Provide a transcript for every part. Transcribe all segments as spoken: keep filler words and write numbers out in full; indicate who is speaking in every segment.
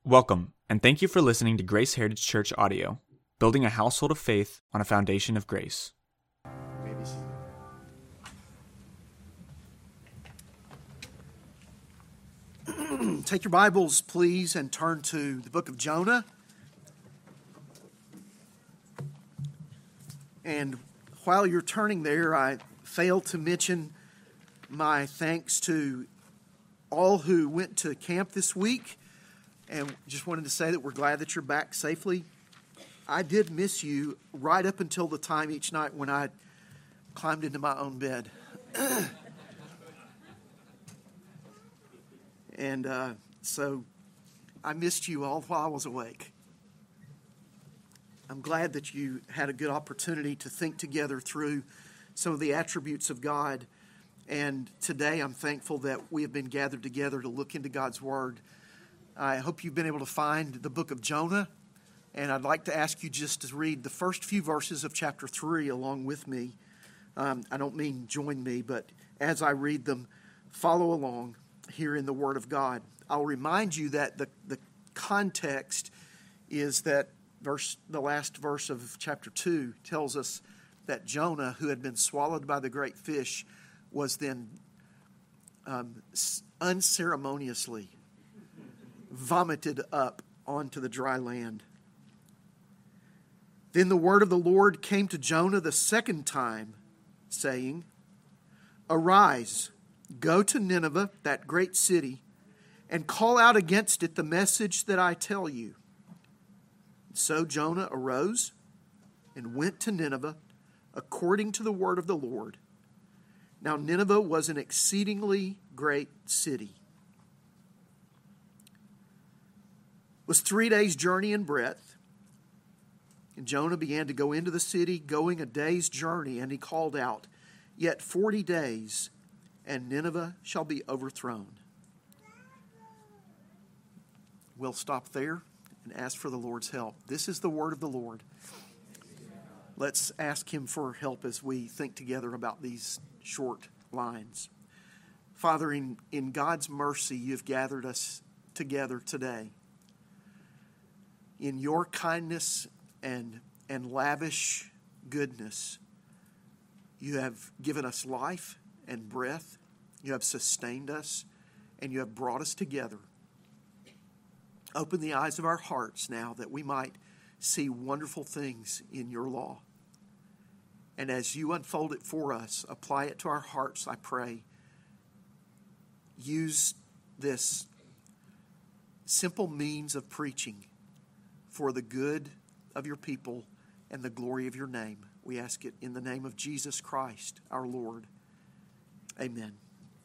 Speaker 1: Welcome, and thank you for listening to Grace Heritage Church audio, building a household of faith on a foundation of grace.
Speaker 2: Take your Bibles, please, and turn to the book of Jonah. And while you're turning there, I failed to mention my thanks to all who went to camp this week. And just wanted to say that we're glad that you're back safely. I did miss you right up until the time each night when I climbed into my own bed. and uh, so I missed you all while I was awake. I'm glad that you had a good opportunity to think together through some of the attributes of God. And today I'm thankful that we have been gathered together to look into God's Word. I hope you've been able to find the book of Jonah, and I'd like to ask you just to read the first few verses of chapter three along with me. Um, I don't mean join me, but as I read them, follow along here in the Word of God. I'll remind you that the, the context is that verse, the last verse of chapter two tells us that Jonah, who had been swallowed by the great fish, was then um, unceremoniously vomited up onto the dry land. Then the word of the Lord came to Jonah the second time, saying, "Arise, go to Nineveh, that great city, and call out against it the message that I tell you." So Jonah arose and went to Nineveh according to the word of the Lord. Now Nineveh was an exceedingly great city. Was three days' journey in breadth. And Jonah began to go into the city, going a day's journey, and he called out, "Yet forty days, and Nineveh shall be overthrown." We'll stop there and ask for the Lord's help. This is the word of the Lord. Let's ask Him for help as we think together about these short lines. Father, in, in God's mercy, You've gathered us together today. In Your kindness and, and lavish goodness, You have given us life and breath. You have sustained us, and You have brought us together. Open the eyes of our hearts now that we might see wonderful things in Your law. And as You unfold it for us, apply it to our hearts, I pray. Use this simple means of preaching for the good of Your people and the glory of Your name. We ask it in the name of Jesus Christ, our Lord. Amen.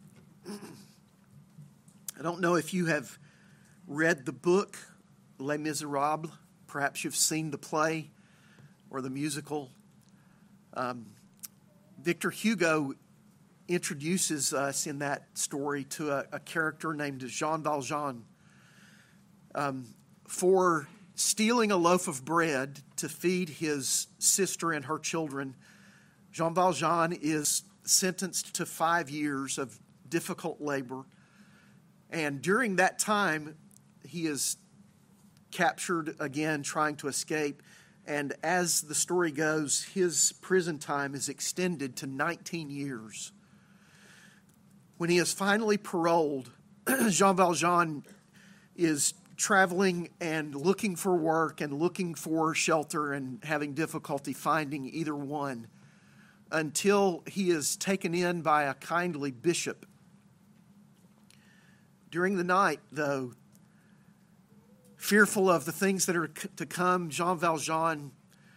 Speaker 2: I don't know if you have read the book, Les Miserables. Perhaps you've seen the play or the musical. Um, Victor Hugo introduces us in that story to a, a character named Jean Valjean. Um, for stealing a loaf of bread to feed his sister and her children, Jean Valjean is sentenced to five years of difficult labor. And during that time, he is captured again, trying to escape. And as the story goes, his prison time is extended to nineteen years. When he is finally paroled, Jean Valjean is traveling and looking for work and looking for shelter and having difficulty finding either one until he is taken in by a kindly bishop. During the night, though, fearful of the things that are to come, Jean Valjean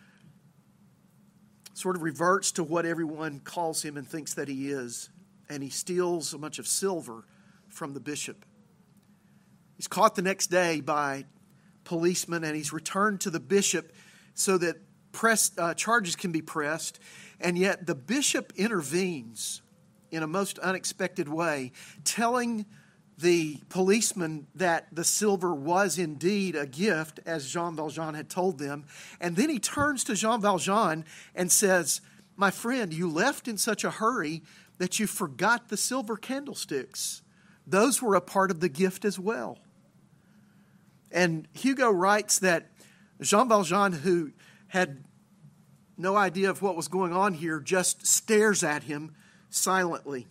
Speaker 2: sort of reverts to what everyone calls him and thinks that he is, and he steals a bunch of silver from the bishop. He's caught the next day by policemen, and he's returned to the bishop so that press, uh, charges can be pressed. And yet the bishop intervenes in a most unexpected way, telling the policeman that the silver was indeed a gift, as Jean Valjean had told them. And then he turns to Jean Valjean and says, "My friend, you left in such a hurry that you forgot the silver candlesticks. Those were a part of the gift as well." And Hugo writes that Jean Valjean, who had no idea of what was going on here, just stares at him silently.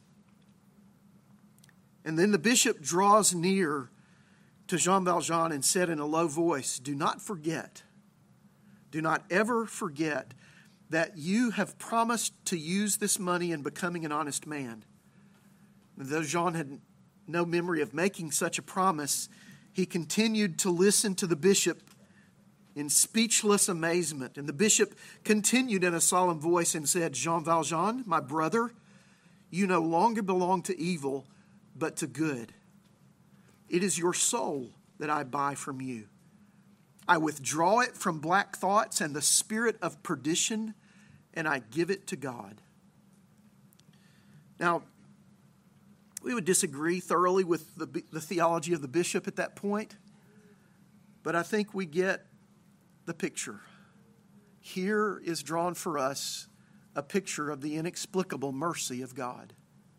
Speaker 2: And then the bishop draws near to Jean Valjean and said in a low voice, "Do not forget, do not ever forget that you have promised to use this money in becoming an honest man." And though Jean had no memory of making such a promise, he continued to listen to the bishop in speechless amazement. And the bishop continued in a solemn voice and said, "Jean Valjean, my brother, you no longer belong to evil, but to good. It is your soul that I buy from you. I withdraw it from black thoughts and the spirit of perdition, and I give it to God." Now, we would disagree thoroughly with the, the theology of the bishop at that point, but I think we get the picture. Here is drawn for us a picture of the inexplicable mercy of God.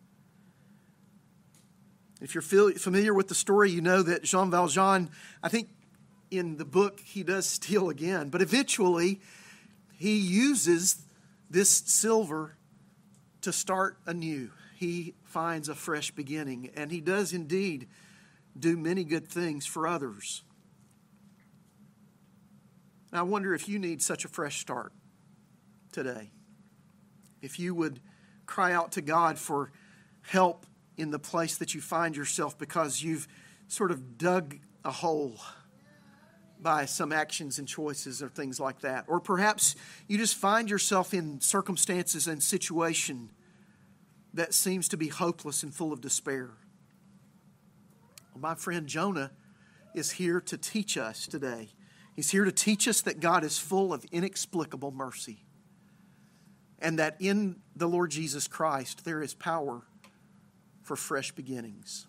Speaker 2: If you're familiar with the story, you know that Jean Valjean, I think in the book he does steal again, but eventually he uses this silver to start anew. He finds a fresh beginning, and he does indeed do many good things for others. Now, I wonder if you need such a fresh start today. If you would cry out to God for help in the place that you find yourself because you've sort of dug a hole by some actions and choices or things like that. Or perhaps you just find yourself in circumstances and situation that seems to be hopeless and full of despair. Well, my friend Jonah is here to teach us today. He's here to teach us that God is full of inexplicable mercy, and that in the Lord Jesus Christ there is power for fresh beginnings.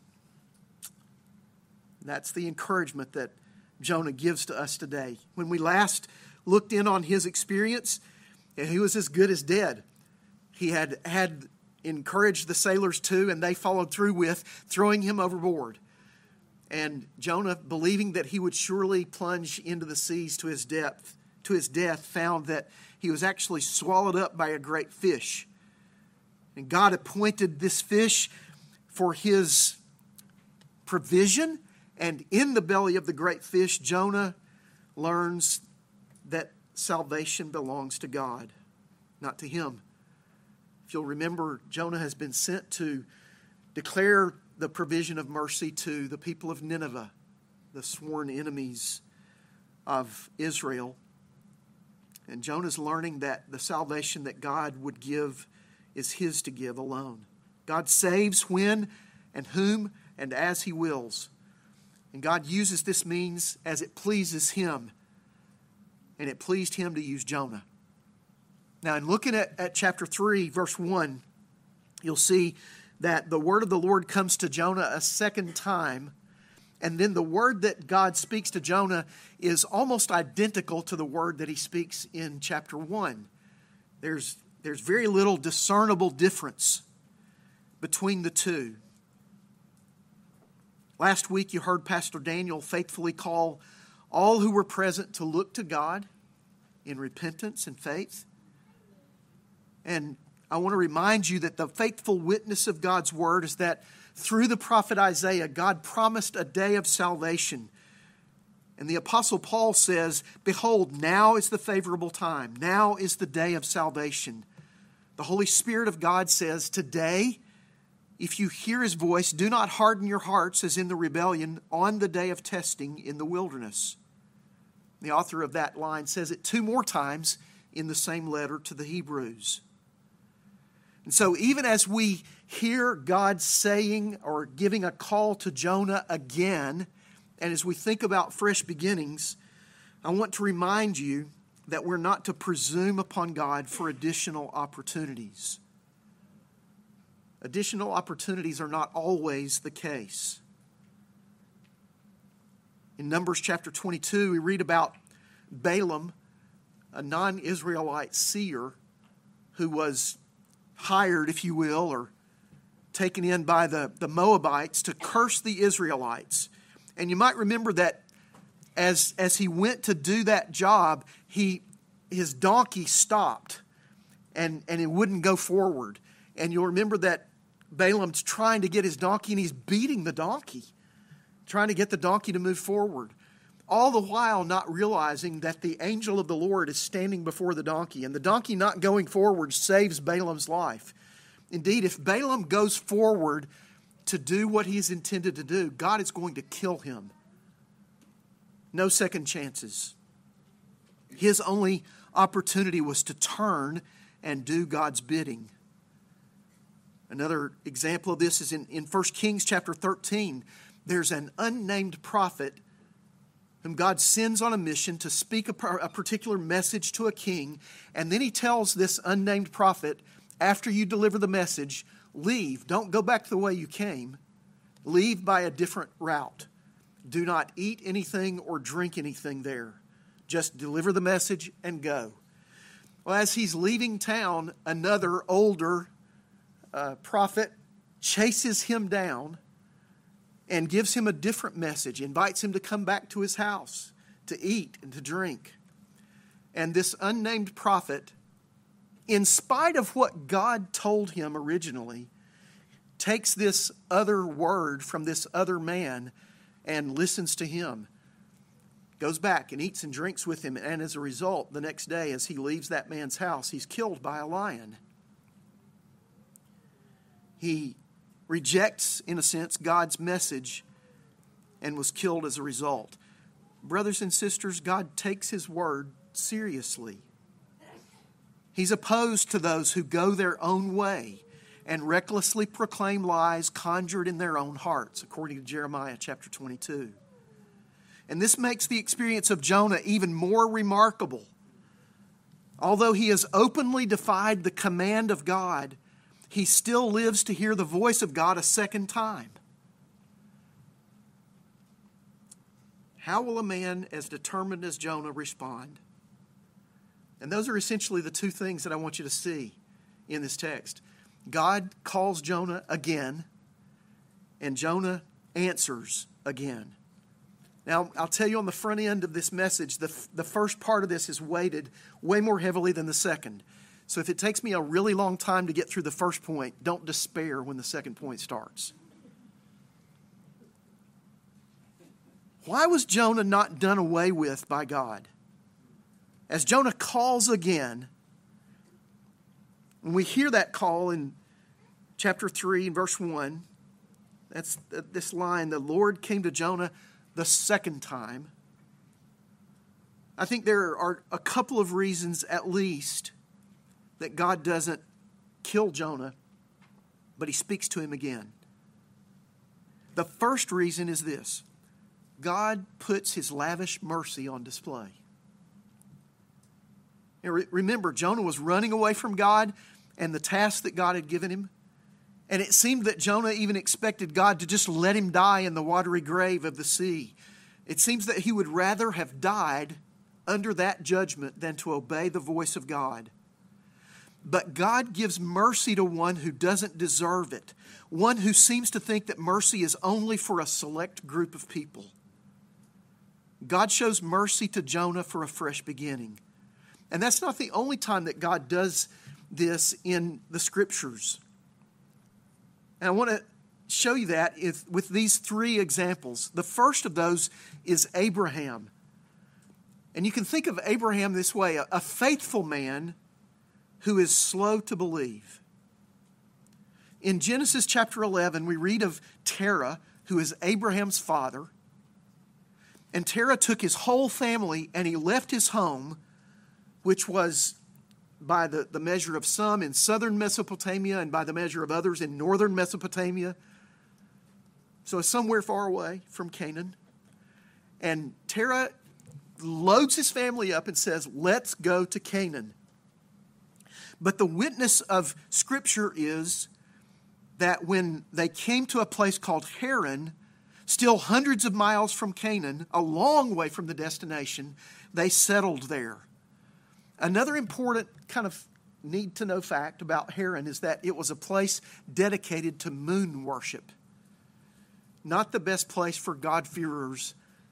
Speaker 2: That's the encouragement that Jonah gives to us today. When we last looked in on his experience, he was as good as dead. He had had encouraged the sailors too, and they followed through with throwing him overboard. And Jonah, believing that he would surely plunge into the seas to his depth, to his death, found that he was actually swallowed up by a great fish. And God appointed this fish for his provision, and in the belly of the great fish, Jonah learns that salvation belongs to God, not to him. If you'll remember, Jonah has been sent to declare the provision of mercy to the people of Nineveh, the sworn enemies of Israel. And Jonah's learning that the salvation that God would give is his to give alone. God saves when and whom and as he wills. And God uses this means as it pleases him. And it pleased him to use Jonah. Now, in looking at, at chapter three, verse one, you'll see that the word of the Lord comes to Jonah a second time. And then the word that God speaks to Jonah is almost identical to the word that he speaks in chapter one. There's, there's very little discernible difference between the two. Last week you heard Pastor Daniel faithfully call all who were present to look to God in repentance and faith. And I want to remind you that the faithful witness of God's word is that through the prophet Isaiah, God promised a day of salvation. And the Apostle Paul says, "Behold, now is the favorable time. Now is the day of salvation." The Holy Spirit of God says, "Today, if you hear his voice, do not harden your hearts as in the rebellion on the day of testing in the wilderness." The author of that line says it two more times in the same letter to the Hebrews. And so even as we hear God saying or giving a call to Jonah again, and as we think about fresh beginnings, I want to remind you that we're not to presume upon God for additional opportunities. Additional opportunities are not always the case. In Numbers chapter twenty-two, we read about Balaam, a non-Israelite seer who was hired, if you will, or taken in by the, the Moabites to curse the Israelites. And you might remember that as, as he went to do that job, he his donkey stopped and, and it wouldn't go forward. And you'll remember that Balaam's trying to get his donkey and he's beating the donkey, trying to get the donkey to move forward. All the while not realizing that the angel of the Lord is standing before the donkey. And the donkey not going forward saves Balaam's life. Indeed, if Balaam goes forward to do what he's intended to do, God is going to kill him. No second chances. His only opportunity was to turn and do God's bidding. Another example of this is in, in First Kings chapter thirteen. There's an unnamed prophet whom God sends on a mission to speak a, a particular message to a king. And then he tells this unnamed prophet, after you deliver the message, leave. Don't go back the way you came. Leave by a different route. Do not eat anything or drink anything there. Just deliver the message and go. Well, as he's leaving town, another older uh, prophet chases him down and gives him a different message, invites him to come back to his house to eat and to drink. And this unnamed prophet, in spite of what God told him originally, takes this other word from this other man and listens to him. Goes back and eats and drinks with him. And as a result, the next day as he leaves that man's house, he's killed by a lion. He rejects, in a sense, God's message and was killed as a result. Brothers and sisters, God takes his word seriously. He's opposed to those who go their own way and recklessly proclaim lies conjured in their own hearts, according to Jeremiah chapter twenty-two. And this makes the experience of Jonah even more remarkable. Although he has openly defied the command of God, he still lives to hear the voice of God a second time. How will a man as determined as Jonah respond? And those are essentially the two things that I want you to see in this text. God calls Jonah again, and Jonah answers again. Now, I'll tell you on the front end of this message, the, the first part of this is weighted way more heavily than the second. So if it takes me a really long time to get through the first point, don't despair when the second point starts. Why was Jonah not done away with by God? As Jonah calls again, when we hear that call in chapter three and verse one, that's this line, the Lord came to Jonah the second time. I think there are a couple of reasons at least that God doesn't kill Jonah, but he speaks to him again. The first reason is this: God puts his lavish mercy on display. And re- remember, Jonah was running away from God and the task that God had given him. And it seemed that Jonah even expected God to just let him die in the watery grave of the sea. It seems that he would rather have died under that judgment than to obey the voice of God. But God gives mercy to one who doesn't deserve it, one who seems to think that mercy is only for a select group of people. God shows mercy to Jonah for a fresh beginning. And that's not the only time that God does this in the Scriptures. And I want to show you that if, with these three examples. The first of those is Abraham. And you can think of Abraham this way: a, a faithful man who is slow to believe. In Genesis chapter eleven, we read of Terah, who is Abraham's father. And Terah took his whole family and he left his home, which was by the, the measure of some in southern Mesopotamia and by the measure of others in northern Mesopotamia. So it's somewhere far away from Canaan. And Terah loads his family up and says, let's go to Canaan. But the witness of Scripture is that when they came to a place called Haran, still hundreds of miles from Canaan, a long way from the destination, they settled there. Another important kind of need-to-know fact about Haran is that it was a place dedicated to moon worship. Not the best place for God-fearers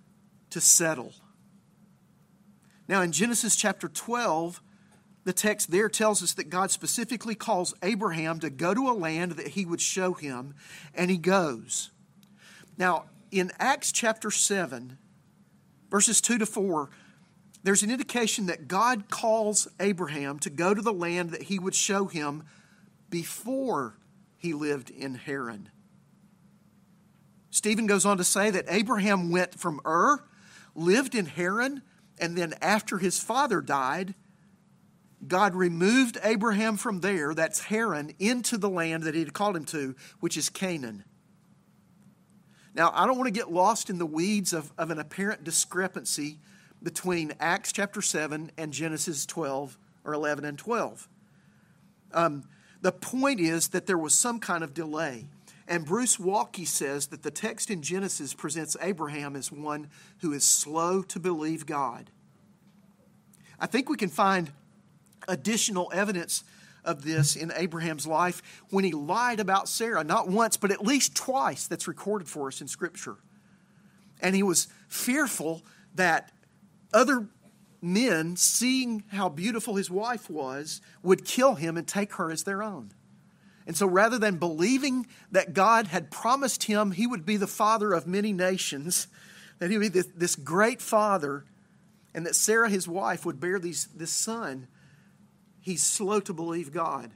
Speaker 2: to settle. Now in Genesis chapter twelve, the text there tells us that God specifically calls Abraham to go to a land that he would show him, and he goes. Now in Acts chapter seven, verses two to four, there's an indication that God calls Abraham to go to the land that he would show him before he lived in Haran. Stephen goes on to say that Abraham went from Ur, lived in Haran, and then after his father died, God removed Abraham from there, that's Haran, into the land that he had called him to, which is Canaan. Now, I don't want to get lost in the weeds of, of an apparent discrepancy between Acts chapter seven and Genesis twelve, or eleven and twelve. Um, the point is that there was some kind of delay. And Bruce Walke says that the text in Genesis presents Abraham as one who is slow to believe God. I think we can find additional evidence of this in Abraham's life when he lied about Sarah, not once, but at least twice that's recorded for us in Scripture. And he was fearful that other men, seeing how beautiful his wife was, would kill him and take her as their own. And so rather than believing that God had promised him he would be the father of many nations, that he would be this, this great father, and that Sarah, his wife, would bear these, this son, he's slow to believe God.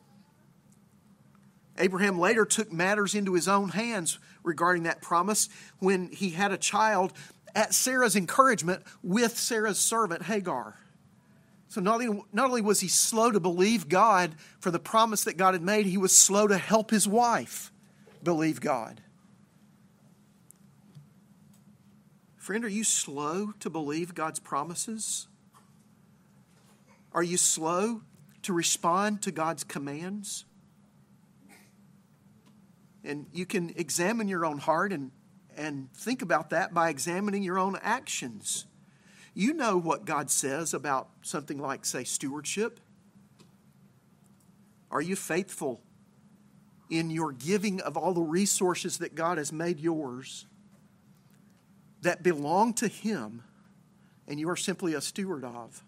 Speaker 2: Abraham later took matters into his own hands regarding that promise when he had a child at Sarah's encouragement with Sarah's servant Hagar. So not only, not only was he slow to believe God for the promise that God had made, he was slow to help his wife believe God. Friend, are you slow to believe God's promises? Are you slow to respond to God's commands? And you can examine your own heart and, and think about that by examining your own actions. You know what God says about something like, say, stewardship. Are you faithful in your giving of all the resources that God has made yours that belong to Him and you are simply a steward of?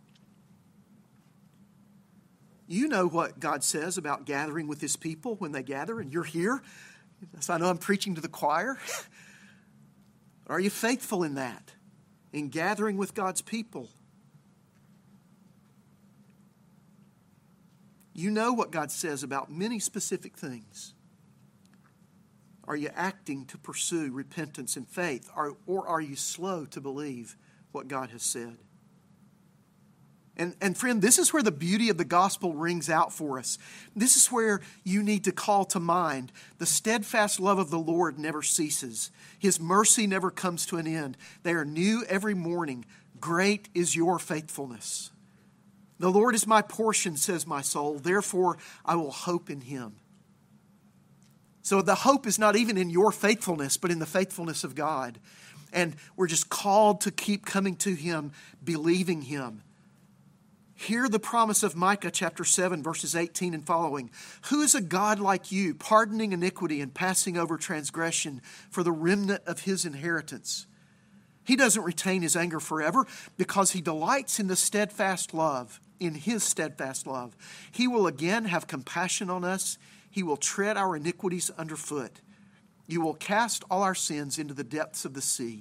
Speaker 2: You know what God says about gathering with His people when they gather, and you're here. So I know I'm preaching to the choir. Are you faithful in that? In gathering with God's people? You know what God says about many specific things. Are you acting to pursue repentance and faith? Or, or are you slow to believe what God has said? And, and friend, this is where the beauty of the gospel rings out for us. This is where you need to call to mind the steadfast love of the Lord never ceases. His mercy never comes to an end. They are new every morning. Great is your faithfulness. The Lord is my portion, says my soul. Therefore, I will hope in Him. So the hope is not even in your faithfulness, but in the faithfulness of God. And we're just called to keep coming to Him, believing Him. Hear the promise of Micah chapter seven, verses eighteen and following. Who is a God like you, pardoning iniquity and passing over transgression for the remnant of His inheritance? He doesn't retain His anger forever because He delights in the steadfast love, in His steadfast love. He will again have compassion on us. He will tread our iniquities underfoot. You will cast all our sins into the depths of the sea.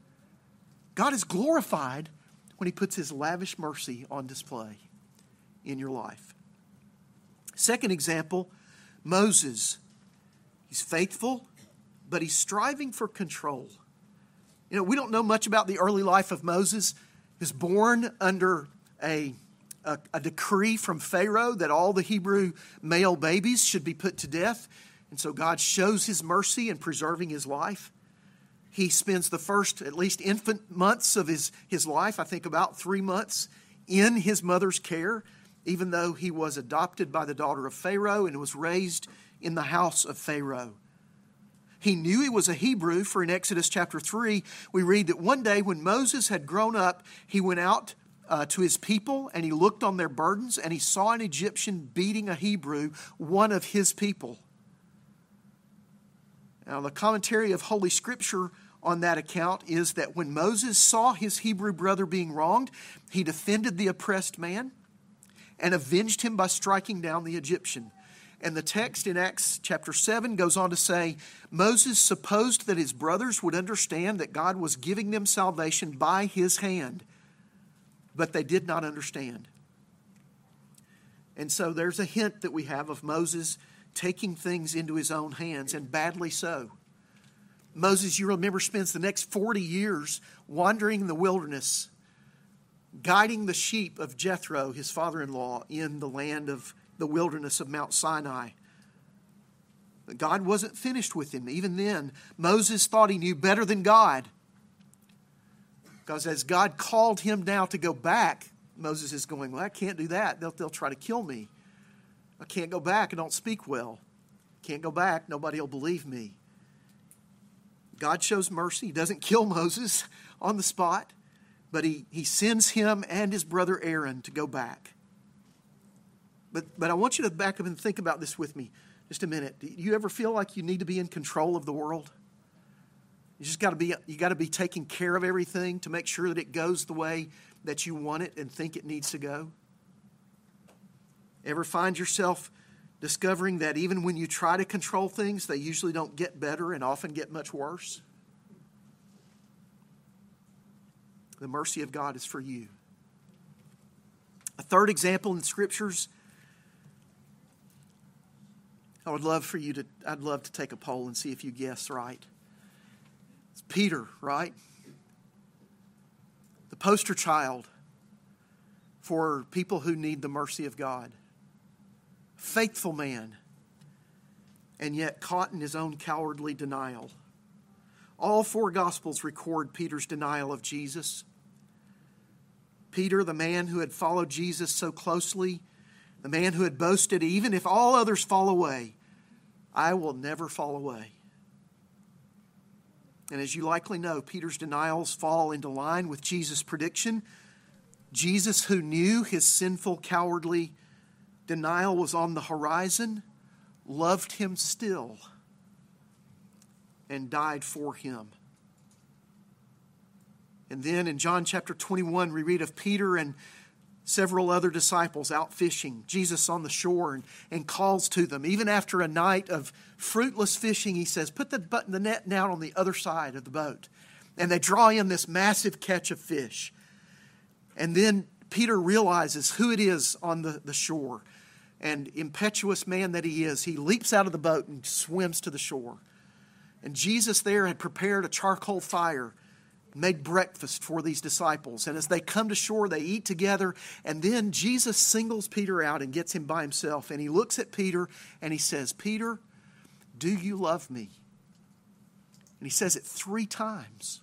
Speaker 2: God is glorified when He puts His lavish mercy on display in your life. Second example, Moses. He's faithful, but he's striving for control. You know, we don't know much about the early life of Moses. He was born under a, a, a decree from Pharaoh that all the Hebrew male babies should be put to death. And so God shows His mercy in preserving his life. He spends the first, at least infant months of his, his life, I think about three months, in his mother's care, even though he was adopted by the daughter of Pharaoh and was raised in the house of Pharaoh. He knew he was a Hebrew, for in Exodus chapter three, we read that one day when Moses had grown up, he went out uh, to his people and he looked on their burdens and he saw an Egyptian beating a Hebrew, one of his people. Now, the commentary of Holy Scripture on that account is that when Moses saw his Hebrew brother being wronged, he defended the oppressed man and avenged him by striking down the Egyptian. And the text in Acts chapter seven goes on to say, Moses supposed that his brothers would understand that God was giving them salvation by his hand, but they did not understand. And so there's a hint that we have of Moses taking things into his own hands, and badly so. Moses, you remember, spends the next forty years wandering in the wilderness, guiding the sheep of Jethro, his father-in-law, in the land of the wilderness of Mount Sinai. God wasn't finished with him. Even then, Moses thought he knew better than God. Because as God called him now to go back, Moses is going, well, I can't do that. They'll, they'll try to kill me. I can't go back. I don't speak well. Can't go back. Nobody will believe me. God shows mercy. He doesn't kill Moses on the spot, but he, he sends him and his brother Aaron to go back. But, but I want you to back up and think about this with me just a minute. Do you ever feel like you need to be in control of the world? You just got to be, you got to be taking care of everything to make sure that it goes the way that you want it and think it needs to go? Ever find yourself discovering that even when you try to control things, they usually don't get better and often get much worse? The mercy of God is for you. A third example in the Scriptures, I would love for you to, I'd love to take a poll and see if you guess right. It's Peter, right? The poster child for people who need the mercy of God. Faithful man, and yet caught in his own cowardly denial. All four Gospels record Peter's denial of Jesus. Peter, the man who had followed Jesus so closely, the man who had boasted, even if all others fall away, I will never fall away. And as you likely know, Peter's denials fall into line with Jesus' prediction. Jesus, who knew his sinful, cowardly denial was on the horizon, loved him still and died for him. And then in John chapter twenty-one, we read of Peter and several other disciples out fishing. Jesus on the shore and, and calls to them. Even after a night of fruitless fishing, he says, put the, the net down on the other side of the boat. And they draw in this massive catch of fish. And then Peter realizes who it is on the, the shore. And impetuous man that he is, he leaps out of the boat and swims to the shore. And Jesus there had prepared a charcoal fire, made breakfast for these disciples. And as they come to shore, they eat together. And then Jesus singles Peter out and gets him by himself. And he looks at Peter and he says, Peter, do you love me? And he says it three times,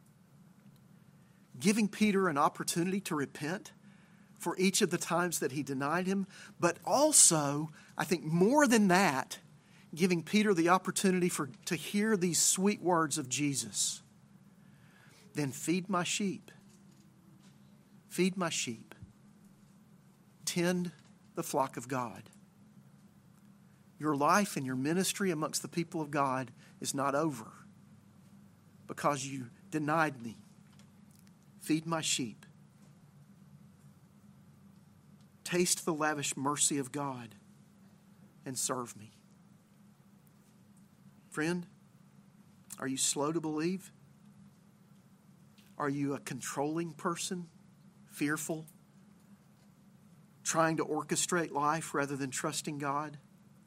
Speaker 2: giving Peter an opportunity to repent for each of the times that he denied him. But also, I think more than that, giving Peter the opportunity for to hear these sweet words of Jesus. Then feed my sheep. Feed my sheep. Tend the flock of God. Your life and your ministry amongst the people of God is not over because you denied me. Feed my sheep. Taste the lavish mercy of God and serve me. Friend, are you slow to believe? Are you a controlling person, fearful, trying to orchestrate life rather than trusting God?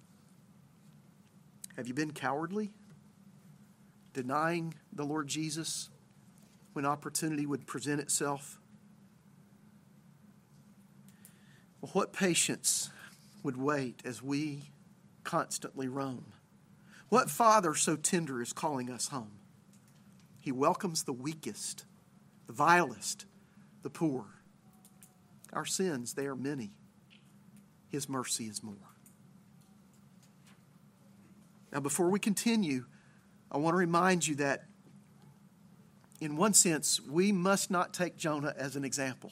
Speaker 2: Have you been cowardly, denying the Lord Jesus when opportunity would present itself? Well, what patience would wait as we constantly roam? What father so tender is calling us home? He welcomes the weakest, the vilest, the poor. Our sins, they are many. His mercy is more. Now, before we continue, I want to remind you that, in one sense, we must not take Jonah as an example.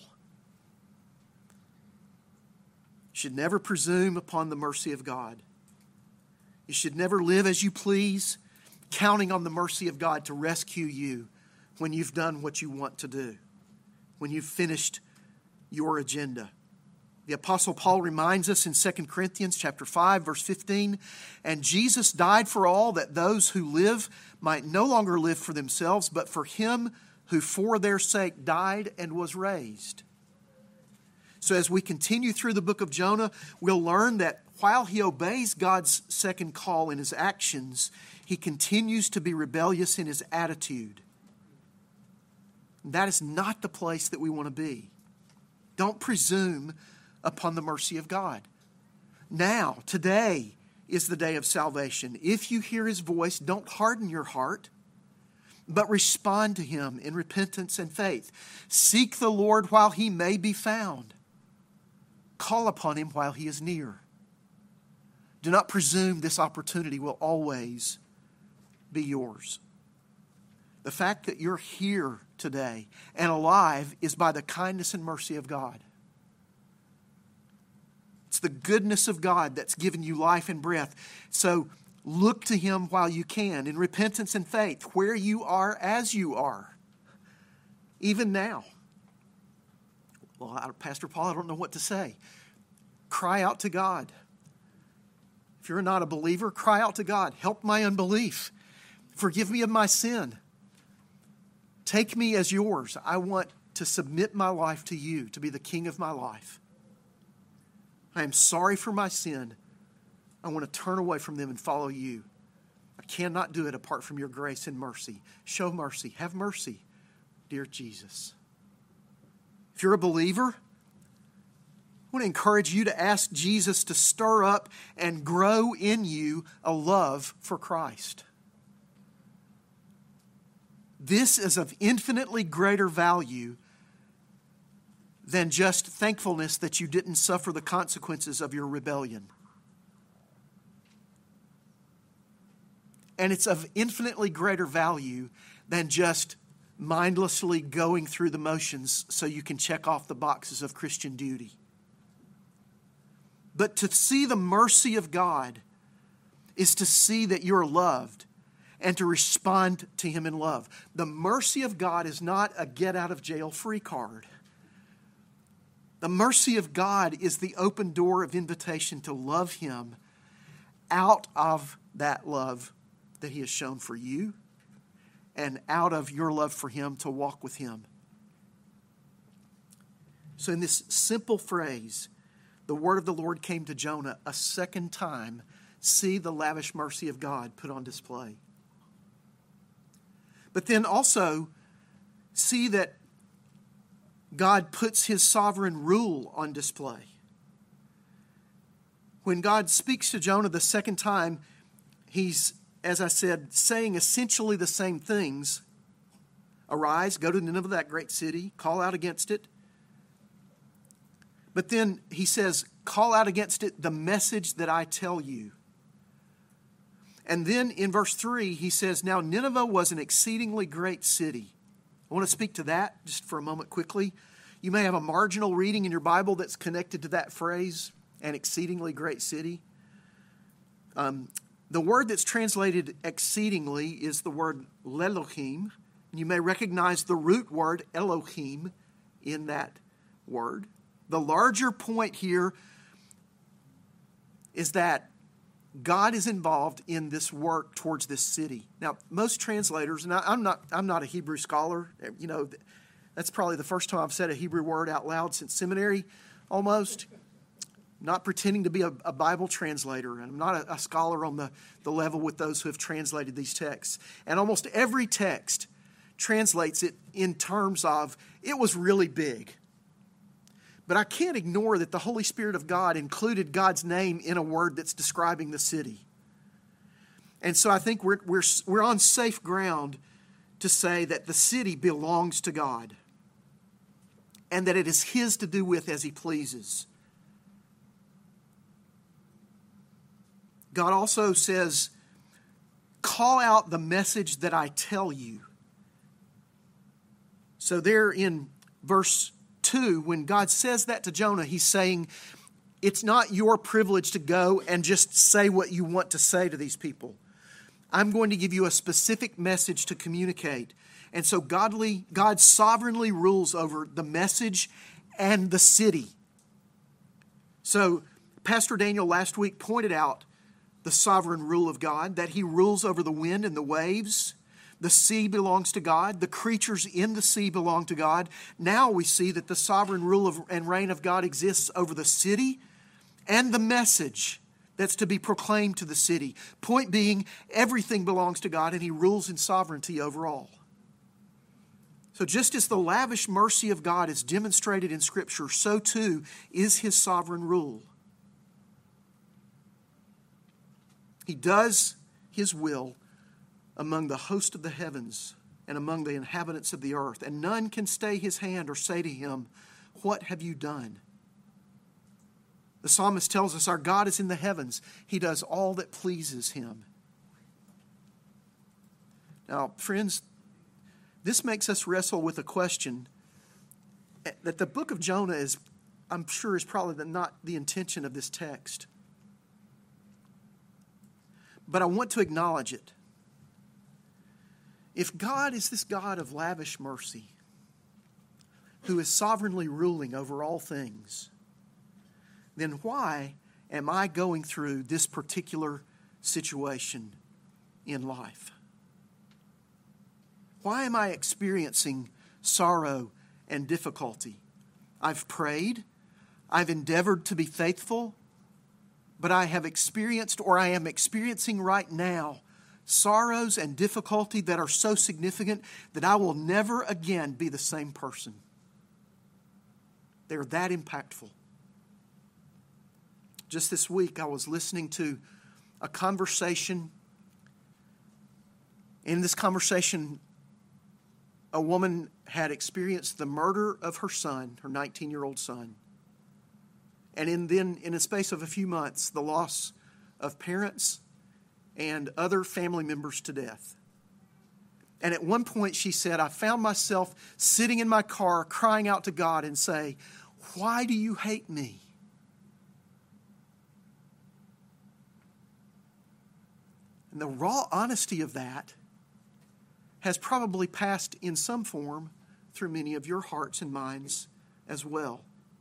Speaker 2: You should never presume upon the mercy of God. You should never live as you please. counting on the mercy of God to rescue you when you've done what you want to do, when you've finished your agenda. The Apostle Paul reminds us in Second Corinthians chapter five, verse fifteen, and Jesus died for all, that those who live might no longer live for themselves, but for him who for their sake died and was raised. So as we continue through the book of Jonah, we'll learn that while he obeys God's second call in his actions, he continues to be rebellious in his attitude. That is not the place that we want to be. Don't presume upon the mercy of God. Now, today is the day of salvation. If you hear his voice, don't harden your heart, but respond to him in repentance and faith. Seek the Lord while he may be found. Call upon him while he is near. Do not presume this opportunity will always be yours. The fact that you're here today and alive is by the kindness and mercy of God. It's the goodness of God that's given you life and breath. So look to him while you can in repentance and faith, where you are as you are, even now. Well, Pastor Paul, I don't know what to say. Cry out to God. If you're not a believer, cry out to God. Help my unbelief. Forgive me of my sin. Take me as yours. I want to submit my life to you, to be the king of my life. I am sorry for my sin. I want to turn away from them and follow you. I cannot do it apart from your grace and mercy. Show mercy. Have mercy, dear Jesus. If you're a believer, I want to encourage you to ask Jesus to stir up and grow in you a love for Christ. This is of infinitely greater value than just thankfulness that you didn't suffer the consequences of your rebellion. And it's of infinitely greater value than just mindlessly going through the motions so you can check off the boxes of Christian duty. But to see the mercy of God is to see that you're loved and to respond to him in love. The mercy of God is not a get-out-of-jail-free card. The mercy of God is the open door of invitation to love him out of that love that he has shown for you and out of your love for him to walk with him. So in this simple phrase, the word of the Lord came to Jonah a second time. See the lavish mercy of God put on display. But then also see that God puts his sovereign rule on display. When God speaks to Jonah the second time, he's, as I said, saying essentially the same things. Arise, go to Nineveh, that great city, call out against it. But then he says, call out against it the message that I tell you. And then in verse three, he says, now Nineveh was an exceedingly great city. I want to speak to that just for a moment quickly. You may have a marginal reading in your Bible that's connected to that phrase, an exceedingly great city. Um, the word that's translated exceedingly is the word lelohim. You may recognize the root word Elohim in that word. The larger point here is that God is involved in this work towards this city. Now, most translators, and I'm not, I'm not a Hebrew scholar. You know, that's probably the first time I've said a Hebrew word out loud since seminary, almost. Not pretending to be a, a Bible translator, and I'm not a, a scholar on the, the level with those who have translated these texts. And almost every text translates it in terms of, it was really big. But I can't ignore that the Holy Spirit of God included God's name in a word that's describing the city. And so I think we're, we're, we're on safe ground to say that the city belongs to God and that it is his to do with as he pleases. God also says, call out the message that I tell you. So there in verse two, when God says that to Jonah, he's saying, it's not your privilege to go and just say what you want to say to these people. I'm going to give you a specific message to communicate. And so godly, God sovereignly rules over the message and the city. So Pastor Daniel last week pointed out the sovereign rule of God, that He rules over the wind and the waves. The sea belongs to God. The creatures in the sea belong to God. Now we see that the sovereign rule of, and reign of God exists over the city and the message that's to be proclaimed to the city. Point being, everything belongs to God and He rules in sovereignty over all. So just as the lavish mercy of God is demonstrated in Scripture, so too is His sovereign rule. He does His will among the host of the heavens and among the inhabitants of the earth, and none can stay His hand or say to Him, "What have you done?" The psalmist tells us our God is in the heavens. He does all that pleases Him. Now, friends, this makes us wrestle with a question that the book of Jonah is, I'm sure, is probably not the intention of this text. But I want to acknowledge it. If God is this God of lavish mercy, who is sovereignly ruling over all things, then why am I going through this particular situation in life? Why am I experiencing sorrow and difficulty? I've prayed, I've endeavored to be faithful, but I have experienced, or I am experiencing right now, sorrows and difficulty that are so significant that I will never again be the same person. They're that impactful. Just this week, I was listening to a conversation. In this conversation, a woman had experienced the murder of her son, her nineteen-year-old son. And in then, in a space of a few months, the loss of parents and other family members to death. And at one point she said, I found myself sitting in my car crying out to God and say, "Why do you hate me?" And the raw honesty of that has probably passed in some form through many of your hearts and minds as well.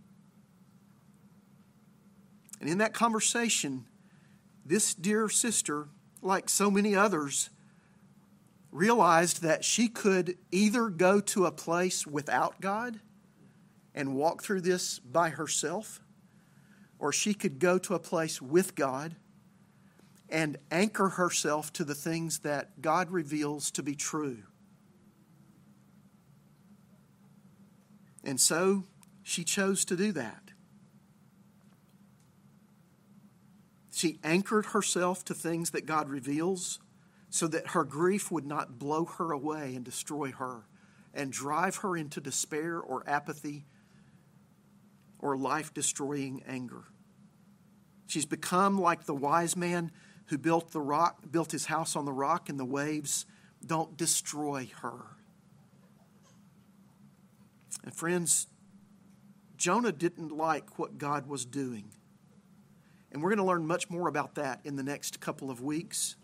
Speaker 2: And in that conversation, this dear sister, like so many others, realized that she could either go to a place without God and walk through this by herself, or she could go to a place with God and anchor herself to the things that God reveals to be true. And so she chose to do that. She anchored herself to things that God reveals so that her grief would not blow her away and destroy her and drive her into despair or apathy or life-destroying anger. She's become like the wise man who built the rock, built his house on the rock, and the waves don't destroy her. And friends, Jonah didn't like what God was doing. And we're going to learn much more about that in the next couple of weeks.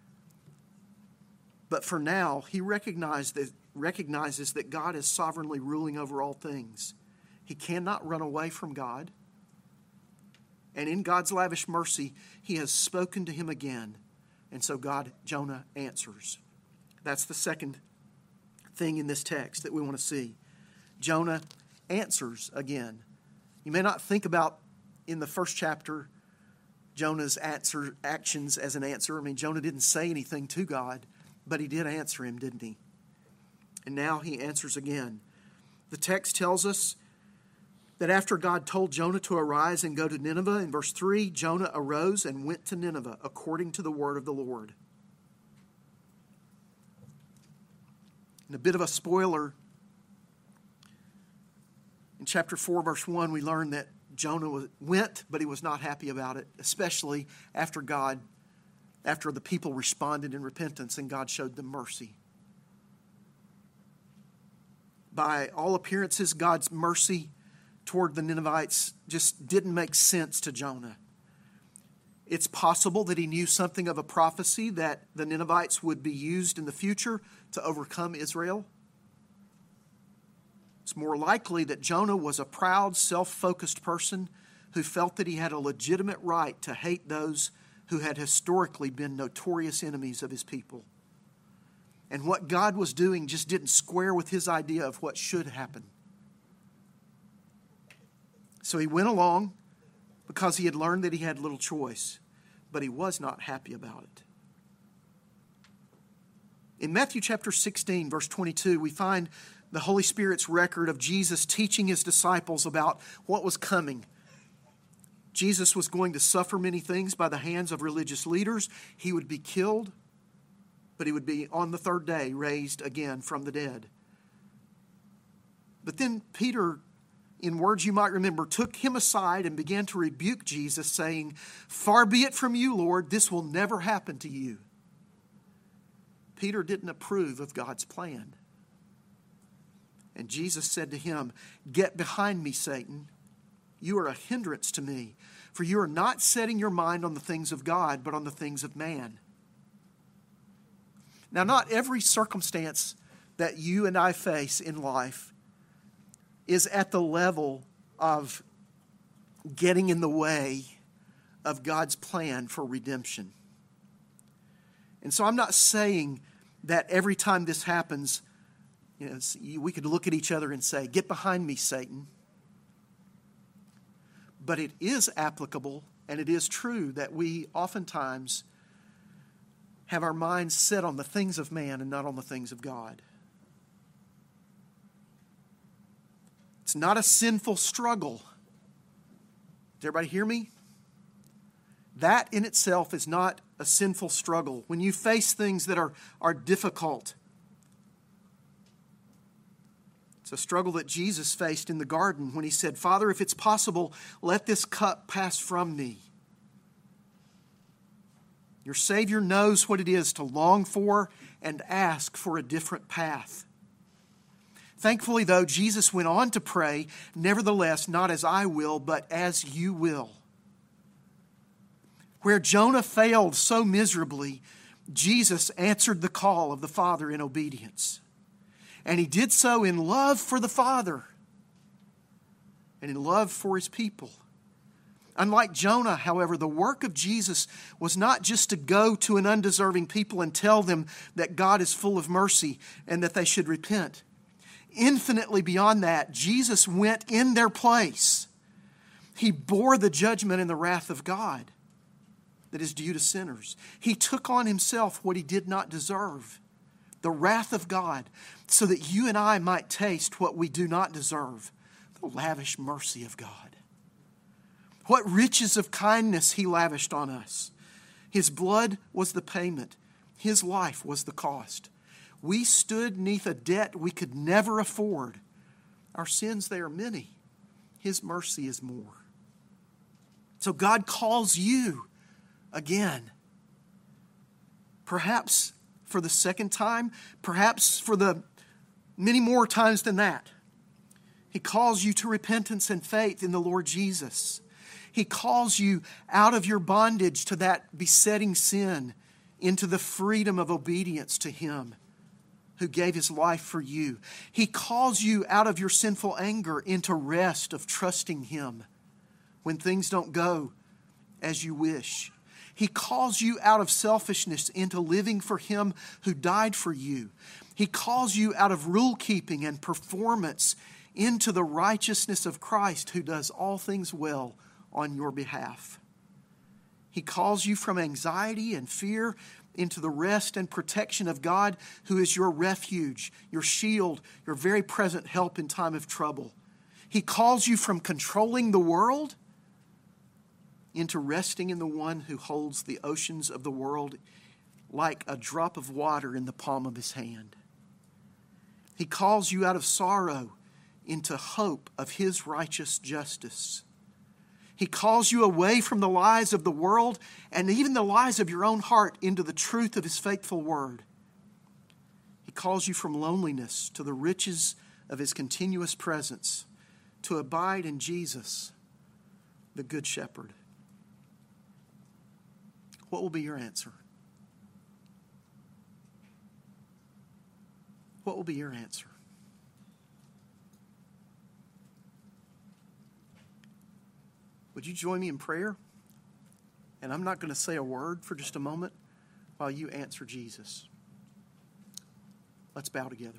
Speaker 2: But for now, he recognized that, recognizes that God is sovereignly ruling over all things. He cannot run away from God. And in God's lavish mercy, He has spoken to him again. And so God, Jonah, answers. That's the second thing in this text that we want to see. Jonah answers again. You may not think about in the first chapter Jonah's answer, actions as an answer. I mean, Jonah didn't say anything to God, but he did answer him, didn't he? And now he answers again. The text tells us that after God told Jonah to arise and go to Nineveh, in verse three, Jonah arose and went to Nineveh according to the word of the Lord. And a bit of a spoiler, in chapter four, verse one, we learn that Jonah went, but he was not happy about it, especially after God, after the people responded in repentance and God showed them mercy. By all appearances, God's mercy toward the Ninevites just didn't make sense to Jonah. It's possible that he knew something of a prophecy that the Ninevites would be used in the future to overcome Israel. It's more likely that Jonah was a proud, self-focused person who felt that he had a legitimate right to hate those who had historically been notorious enemies of his people. And what God was doing just didn't square with his idea of what should happen. So he went along because he had learned that he had little choice, but he was not happy about it. In Matthew chapter sixteen, verse twenty-two, we find the Holy Spirit's record of Jesus teaching his disciples about what was coming. Jesus was going to suffer many things by the hands of religious leaders. He would be killed, but he would be on the third day raised again from the dead. But then Peter, in words you might remember, took him aside and began to rebuke Jesus, saying, "Far be it from you, Lord, this will never happen to you." Peter didn't approve of God's plan. And Jesus said to him, "Get behind me, Satan. You are a hindrance to me, for you are not setting your mind on the things of God, but on the things of man." Now, not every circumstance that you and I face in life is at the level of getting in the way of God's plan for redemption. And so I'm not saying that every time this happens, you know, we could look at each other and say, "Get behind me, Satan." But it is applicable and it is true that we oftentimes have our minds set on the things of man and not on the things of God. It's not a sinful struggle. Does everybody hear me? That in itself is not a sinful struggle. When you face things that are, are difficult, it's a struggle that Jesus faced in the garden when he said, "Father, if it's possible, let this cup pass from me." Your Savior knows what it is to long for and ask for a different path. Thankfully, though, Jesus went on to pray, "Nevertheless, not as I will, but as you will." Where Jonah failed so miserably, Jesus answered the call of the Father in obedience. And he did so in love for the Father and in love for his people. Unlike Jonah, however, the work of Jesus was not just to go to an undeserving people and tell them that God is full of mercy and that they should repent. Infinitely beyond that, Jesus went in their place. He bore the judgment and the wrath of God that is due to sinners. He took on himself what he did not deserve, the wrath of God, so that you and I might taste what we do not deserve, the lavish mercy of God. What riches of kindness he lavished on us. His blood was the payment. His life was the cost. We stood neath a debt we could never afford. Our sins, they are many. His mercy is more. So God calls you again. Perhaps for the second time, perhaps for the many more times than that. He calls you to repentance and faith in the Lord Jesus. He calls you out of your bondage to that besetting sin into the freedom of obedience to Him who gave His life for you. He calls you out of your sinful anger into rest of trusting Him when things don't go as you wish. He calls you out of selfishness into living for Him who died for you. He calls you out of rule keeping and performance into the righteousness of Christ who does all things well on your behalf. He calls you from anxiety and fear into the rest and protection of God who is your refuge, your shield, your very present help in time of trouble. He calls you from controlling the world into resting in the one who holds the oceans of the world like a drop of water in the palm of His hand. He calls you out of sorrow into hope of His righteous justice. He calls you away from the lies of the world and even the lies of your own heart into the truth of His faithful word. He calls you from loneliness to the riches of His continuous presence, to abide in Jesus, the Good Shepherd. what will be your answer? What will be your answer? Would you join me in prayer? And I'm not going to say a word for just a moment while you answer Jesus. Let's bow together.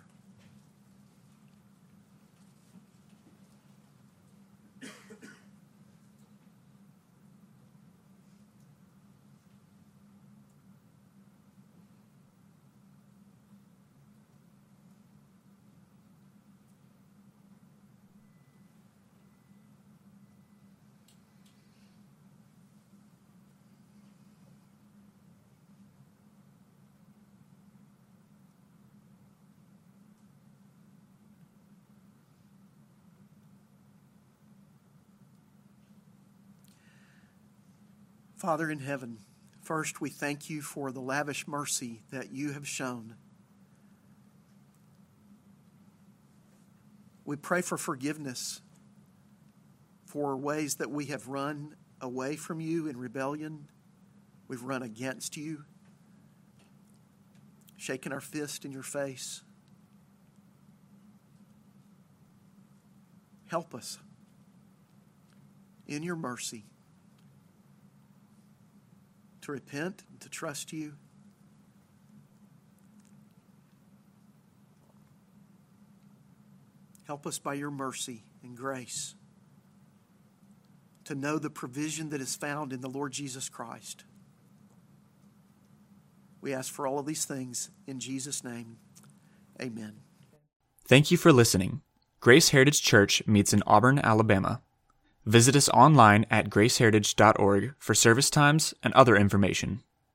Speaker 2: Father in heaven, first we thank you for the lavish mercy that you have shown. We pray for forgiveness for ways that we have run away from you in rebellion. We've run against you, shaken our fist in your face. Help us in your mercy to repent and to trust you. Help us by your mercy and grace to know the provision that is found in the Lord Jesus Christ. We ask for all of these things in Jesus' name. Amen.
Speaker 1: Thank you for listening. Grace Heritage Church meets in Auburn, Alabama. Visit us online at grace heritage dot org for service times and other information.